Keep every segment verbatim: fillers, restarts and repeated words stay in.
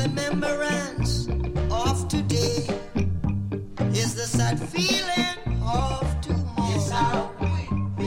remembrance of today is the sad feeling of tomorrow. Yes, how we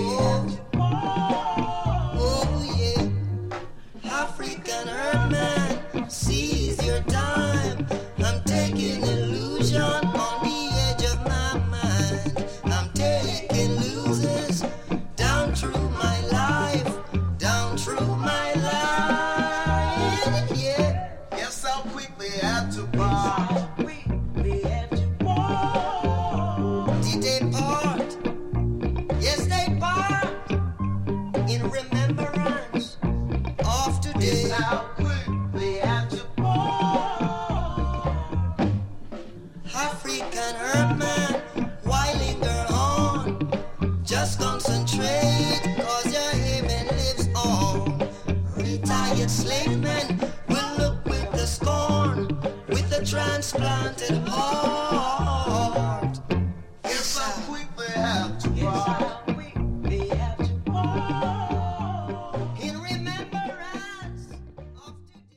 oh, oh yeah. African Earthman, seize your time. I'm taking illusion on the edge of my mind. I'm taking losers down through my life, down through my life. Yeah. Guess how quickly I had to part. We have to part. Did they part? Yes, they part. In remembrance of today. Guess how quickly I had to part. African Earthman, why linger on? Just concentrate, cause your haven lives on. Retired slave men will look with the scorn, with the transplanted heart.